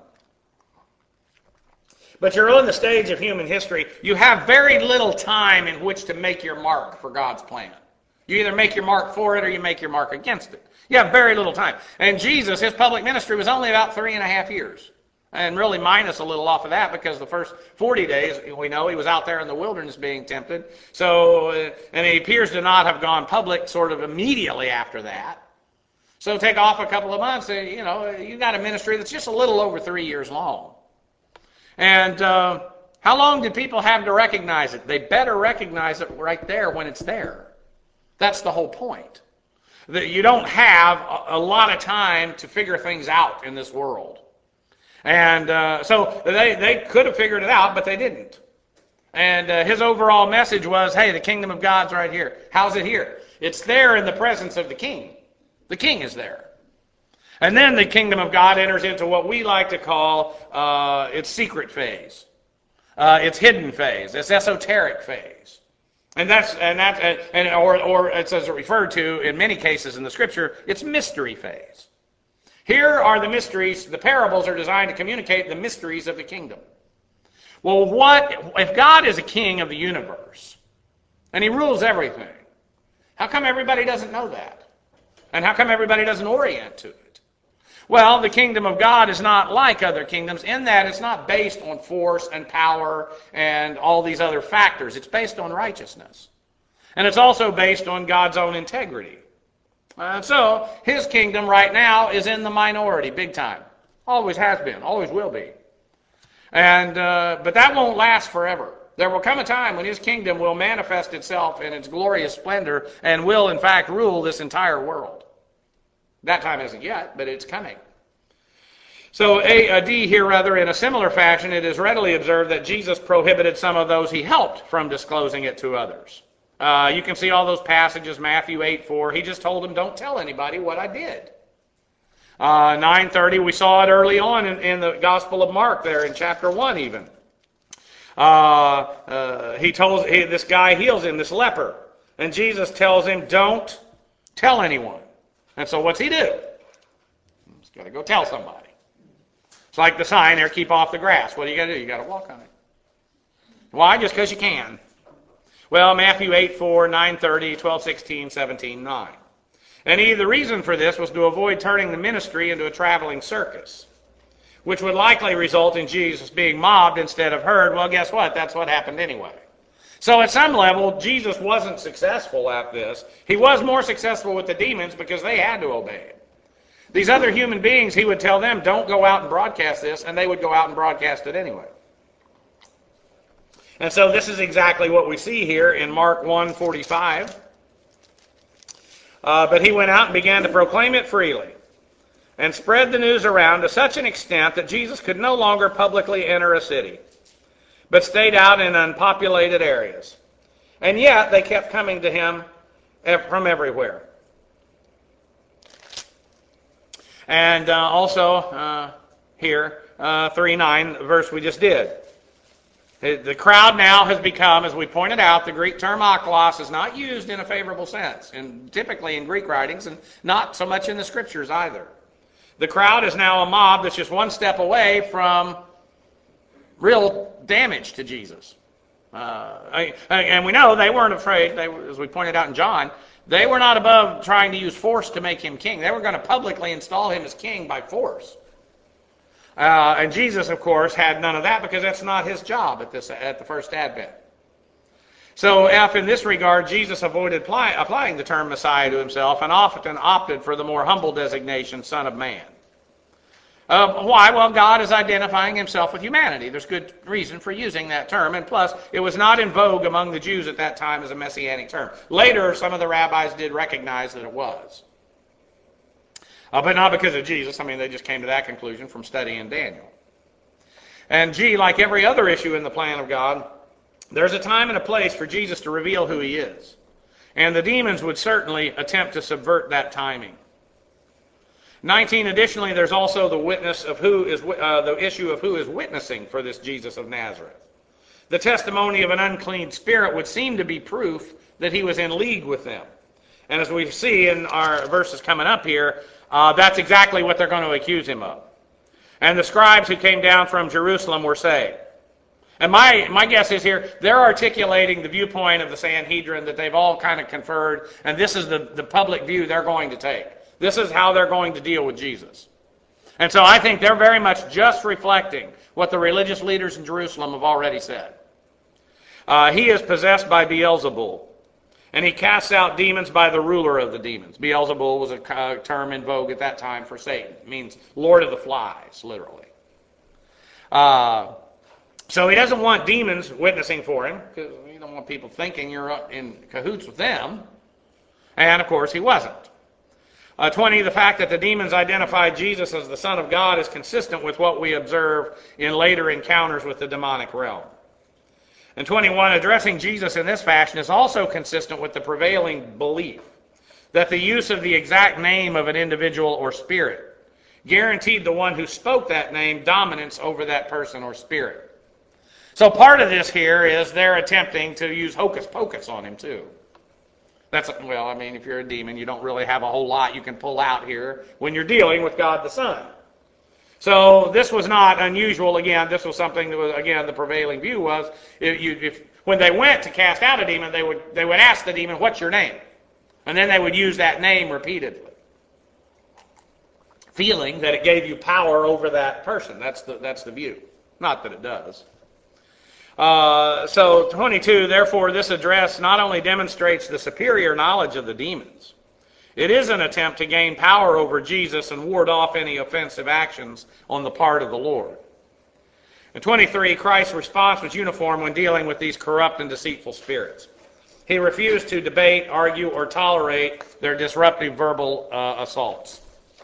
But you're on the stage of human history. You have very little time in which to make your mark for God's plan. You either make your mark for it or you make your mark against it. You have very little time. And Jesus, his public ministry was only about three and a half years. And really minus a little off of that because the first forty days, we know, he was out there in the wilderness being tempted. So, uh, and he appears to not have gone public sort of immediately after that. So take off a couple of months, and, you know, you've got a ministry that's just a little over three years long. And uh, how long did people have to recognize it? They better recognize it right there when it's there. That's the whole point. That you don't have a, a lot of time to figure things out in this world. And uh, so they, they could have figured it out, but they didn't. And uh, his overall message was, hey, the kingdom of God's right here. How's it here? It's there in the presence of the king. The king is there. And then the kingdom of God enters into what we like to call uh, its secret phase, uh, its hidden phase, its esoteric phase, and that's and that and or or it's as referred to in many cases in the Scripture, its mystery phase. Here are the mysteries. The parables are designed to communicate the mysteries of the kingdom. Well, what if God is a king of the universe and he rules everything? How come everybody doesn't know that? And how come everybody doesn't orient to it? Well, the kingdom of God is not like other kingdoms in that it's not based on force and power and all these other factors. It's based on righteousness. And it's also based on God's own integrity. Uh, so, his kingdom right now is in the minority, big time. Always has been, always will be. And uh, but that won't last forever. There will come a time when his kingdom will manifest itself in its glorious splendor and will, in fact, rule this entire world. That time isn't yet, but it's coming. So A, a D here, rather, in a similar fashion, it is readily observed that Jesus prohibited some of those he helped from disclosing it to others. Uh, you can see all those passages, Matthew eight four. He just told them, don't tell anybody what I did. Uh, nine thirty, we saw it early on in, in the Gospel of Mark there in chapter one even. Uh, uh, he told he, this guy heals him, this leper. And Jesus tells him, don't tell anyone. And so what's he do? He's got to go tell somebody. It's like the sign there, keep off the grass. What do you got to do? You got to walk on it. Why? Just because you can. Well, Matthew eight four, nine thirty, twelve sixteen, seventeen nine. And he, the reason for this was to avoid turning the ministry into a traveling circus, which would likely result in Jesus being mobbed instead of heard. Well, guess what? That's what happened anyway. So at some level, Jesus wasn't successful at this. He was more successful with the demons because they had to obey him. These other human beings, he would tell them, don't go out and broadcast this, and they would go out and broadcast it anyway. And so this is exactly what we see here in Mark one forty-five. Uh, but he went out and began to proclaim it freely and spread the news around to such an extent that Jesus could no longer publicly enter a city, but stayed out in unpopulated areas. And yet they kept coming to him from everywhere. And uh, also uh, here, uh, three nine, the verse we just did. The crowd now has become, as we pointed out, the Greek term aklos is not used in a favorable sense, and typically in Greek writings, and not so much in the Scriptures either. The crowd is now a mob that's just one step away from real damage to Jesus. Uh, and we know they weren't afraid, they, as we pointed out in John, they were not above trying to use force to make him king. They were going to publicly install him as king by force. Uh, and Jesus, of course, had none of that because that's not his job at, this, at the first advent. So if in this regard Jesus avoided apply, applying the term Messiah to himself and often opted for the more humble designation Son of Man. Uh, why? Well, God is identifying himself with humanity. There's good reason for using that term. And plus, it was not in vogue among the Jews at that time as a messianic term. Later, some of the rabbis did recognize that it was. Uh, but not because of Jesus. I mean, they just came to that conclusion from studying Daniel. And G, like every other issue in the plan of God, there's a time and a place for Jesus to reveal who he is. And the demons would certainly attempt to subvert that timing. nineteen, additionally, there's also the witness of who is uh, the issue of who is witnessing for this Jesus of Nazareth. The testimony of an unclean spirit would seem to be proof that he was in league with them. And as we see in our verses coming up here, uh, that's exactly what they're going to accuse him of. And the scribes who came down from Jerusalem were saved. And my, my guess is here, they're articulating the viewpoint of the Sanhedrin that they've all kind of conferred, and this is the, the public view they're going to take. This is how they're going to deal with Jesus. And so I think they're very much just reflecting what the religious leaders in Jerusalem have already said. Uh, he is possessed by Beelzebul, and he casts out demons by the ruler of the demons. Beelzebul was a term in vogue at that time for Satan. It means Lord of the Flies, literally. Uh, so he doesn't want demons witnessing for him, because you don't want people thinking you're up in cahoots with them. And, of course, he wasn't. Uh, twenty, the fact that the demons identified Jesus as the Son of God is consistent with what we observe in later encounters with the demonic realm. And twenty-one, addressing Jesus in this fashion is also consistent with the prevailing belief that the use of the exact name of an individual or spirit guaranteed the one who spoke that name dominance over that person or spirit. So part of this here is they're attempting to use hocus pocus on him too. That's, well, I mean, if you're a demon, you don't really have a whole lot you can pull out here when you're dealing with God the Son. So this was not unusual. Again, this was something that was, again, the prevailing view was, if, you, if when they went to cast out a demon, they would they would ask the demon, "What's your name?" And then they would use that name repeatedly, feeling that it gave you power over that person. That's the that's the view. Not that it does. Uh, so twenty-two, therefore, this address not only demonstrates the superior knowledge of the demons, it is an attempt to gain power over Jesus and ward off any offensive actions on the part of the Lord. And twenty-three, Christ's response was uniform when dealing with these corrupt and deceitful spirits. He refused to debate, argue, or tolerate their disruptive verbal uh, assaults.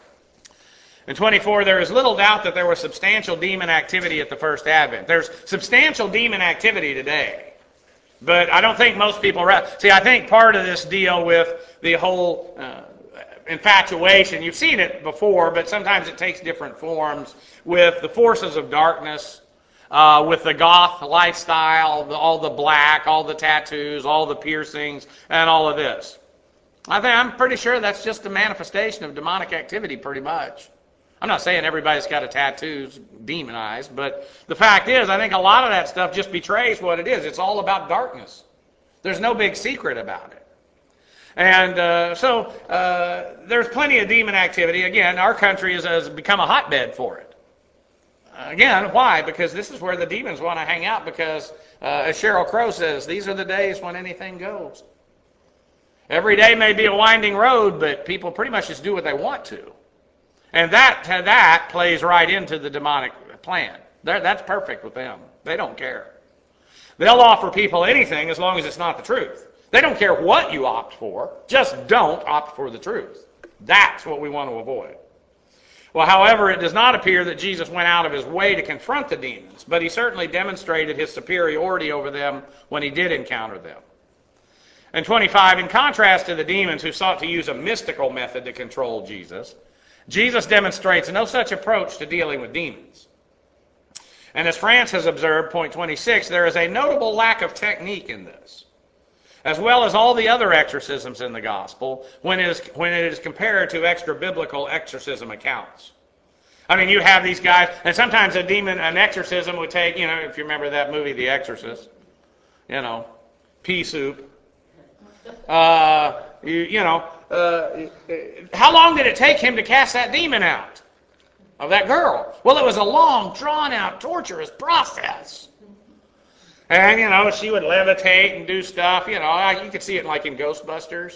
In twenty-four, there is little doubt that there was substantial demon activity at the first advent. There's substantial demon activity today. But I don't think most people... Re- See, I think part of this deal with the whole uh, infatuation, you've seen it before, but sometimes it takes different forms, with the forces of darkness, uh, with the goth lifestyle, the, all the black, all the tattoos, all the piercings, and all of this. I think, I'm pretty sure that's just a manifestation of demonic activity, pretty much. I'm not saying everybody's got a tattoo's demonized, but the fact is, I think a lot of that stuff just betrays what it is. It's all about darkness. There's no big secret about it. And uh, so uh, there's plenty of demon activity. Again, our country has, has become a hotbed for it. Again, why? Because this is where the demons want to hang out, because, uh, as Sheryl Crow says, these are the days when anything goes. Every day may be a winding road, but people pretty much just do what they want to. And that that plays right into the demonic plan. They're, that's perfect with them. They don't care. They'll offer people anything as long as it's not the truth. They don't care what you opt for. Just don't opt for the truth. That's what we want to avoid. Well, however, it does not appear that Jesus went out of his way to confront the demons, but he certainly demonstrated his superiority over them when he did encounter them. And twenty-five, in contrast to the demons who sought to use a mystical method to control Jesus, Jesus demonstrates no such approach to dealing with demons. And as France has observed, point twenty-six, there is a notable lack of technique in this, as well as all the other exorcisms in the gospel, when it is, when it is compared to extra-biblical exorcism accounts. I mean, you have these guys, and sometimes a demon, an exorcism would take, you know, if you remember that movie, The Exorcist, you know, pea soup. Uh, you, you know, uh, how long did it take him to cast that demon out of that girl? Well, it was a long, drawn-out, torturous process. And, you know, she would levitate and do stuff. You know, you could see it like in Ghostbusters.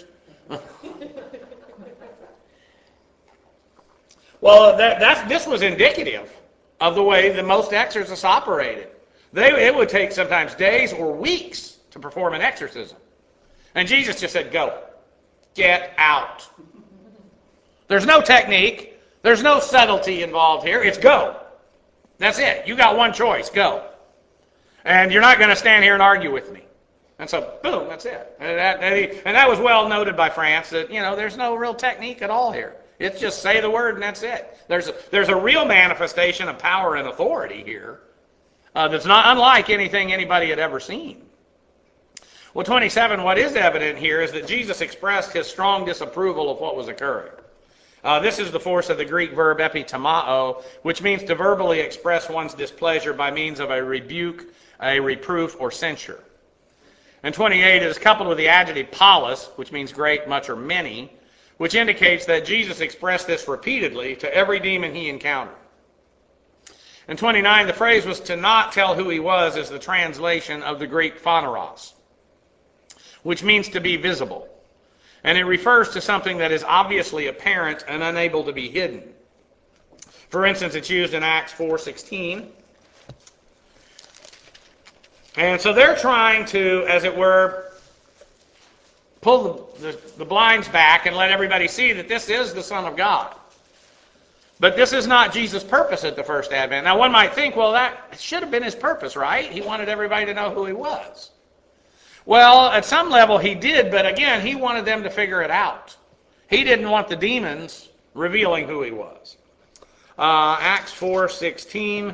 Well, that, that's, this was indicative of the way that most exorcists operated. They, it would take sometimes days or weeks to perform an exorcism. And Jesus just said, go. Get out. There's no technique. There's no subtlety involved here. It's go. That's it. You got one choice. Go. And you're not going to stand here and argue with me. And so, boom, that's it. And that, and that was well noted by France that, you know, there's no real technique at all here. It's just say the word and that's it. There's a, there's a real manifestation of power and authority here uh, that's not unlike anything anybody had ever seen. Well, twenty-seven, what is evident here is that Jesus expressed his strong disapproval of what was occurring. Uh, this is the force of the Greek verb epitomao, which means to verbally express one's displeasure by means of a rebuke, a reproof, or censure. And twenty-eight is coupled with the adjective polis, which means great, much, or many, which indicates that Jesus expressed this repeatedly to every demon he encountered. And twenty-nine, the phrase was to not tell who he was, is the translation of the Greek phaneros, which means to be visible. And it refers to something that is obviously apparent and unable to be hidden. For instance, it's used in Acts four sixteen. And so they're trying to, as it were, pull the, the, the blinds back and let everybody see that this is the Son of God. But this is not Jesus' purpose at the first advent. Now one might think, well, that should have been his purpose, right? He wanted everybody to know who he was. Well, at some level he did, but again, he wanted them to figure it out. He didn't want the demons revealing who he was. Uh, Acts four sixteen,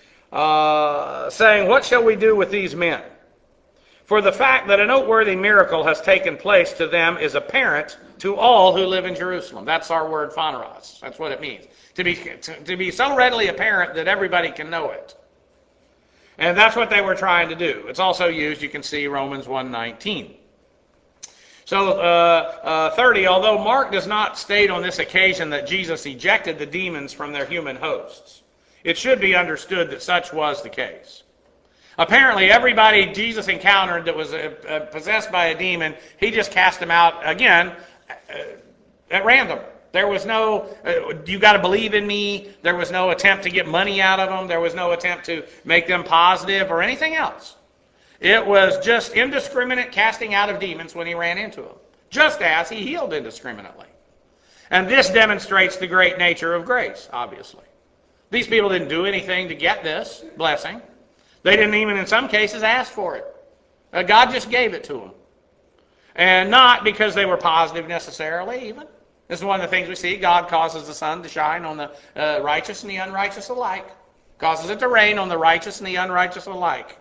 uh, saying, what shall we do with these men? For the fact that a noteworthy miracle has taken place to them is apparent to all who live in Jerusalem. That's our word phaneros. That's what it means. To be, to, to be so readily apparent that everybody can know it. And that's what they were trying to do. It's also used, you can see, Romans one nineteen. So, uh, uh, thirty, although Mark does not state on this occasion that Jesus ejected the demons from their human hosts, it should be understood that such was the case. Apparently, everybody Jesus encountered that was uh, uh, possessed by a demon, he just cast them out, again, uh, at random. There was no, uh, you got to believe in me. There was no attempt to get money out of them. There was no attempt to make them positive or anything else. It was just indiscriminate casting out of demons when he ran into them, just as he healed indiscriminately. And this demonstrates the great nature of grace, obviously. These people didn't do anything to get this blessing. They didn't even, in some cases, ask for it. Uh, God just gave it to them. And not because they were positive necessarily, even. This is one of the things we see. God causes the sun to shine on the uh, righteous and the unrighteous alike. Causes it to rain on the righteous and the unrighteous alike.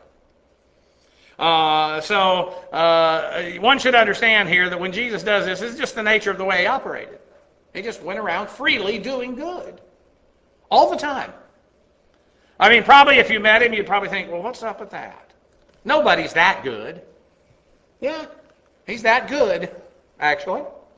Uh, so uh, one should understand here that when Jesus does this, it's just the nature of the way he operated. He just went around freely doing good. All the time. I mean, probably if you met him, you'd probably think, well, what's up with that? Nobody's that good. Yeah, he's that good, actually.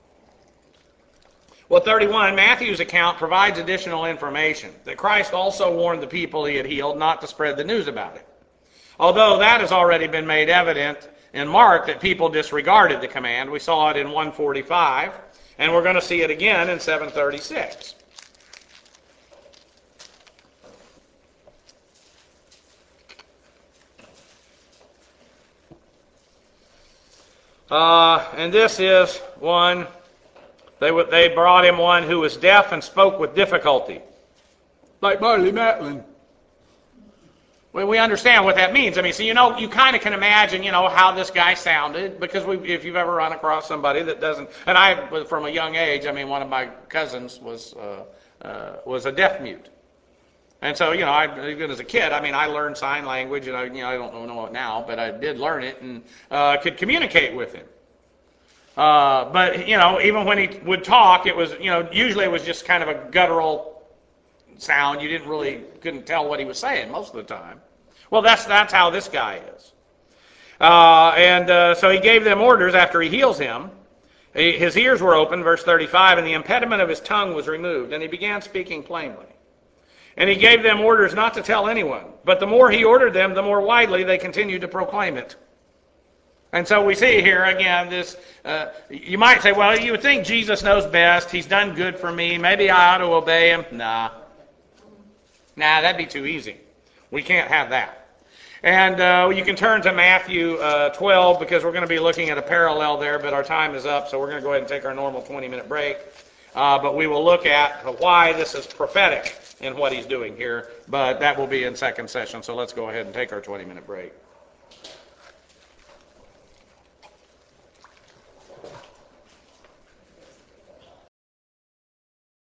Well, thirty-one, Matthew's account provides additional information that Christ also warned the people he had healed not to spread the news about it. Although that has already been made evident in Mark that people disregarded the command. We saw it in one forty-five, and we're going to see it again in seven thirty-six. Uh, and this is one, they, they brought him one who was deaf and spoke with difficulty. Like Marley Matlin. Well, we understand what that means. I mean, so you know, you kind of can imagine, you know, how this guy sounded, because we, if you've ever run across somebody that doesn't, and I, from a young age, I mean, one of my cousins was uh, uh, was a deaf mute. And so, you know, I, even as a kid, I mean, I learned sign language, and I, you know, I don't know it now, but I did learn it and uh, could communicate with him. Uh, but, you know, even when he would talk, it was, you know, usually it was just kind of a guttural sound. You didn't really, couldn't tell what he was saying most of the time. Well, that's that's how this guy is. Uh, and uh, so he gave them orders after he heals him. He, his ears were opened, verse thirty-five, and the impediment of his tongue was removed, and he began speaking plainly. And he gave them orders not to tell anyone. But the more he ordered them, the more widely they continued to proclaim it. And so we see here again this, uh, you might say, well, you would think Jesus knows best. He's done good for me. Maybe I ought to obey him. Nah. Nah, that'd be too easy. We can't have that. And uh, you can turn to Matthew uh, twelve because we're going to be looking at a parallel there, but our time is up, so we're going to go ahead and take our normal twenty-minute break. Uh, but we will look at why this is prophetic in what he's doing here, but that will be in second session, so let's go ahead and take our twenty-minute break.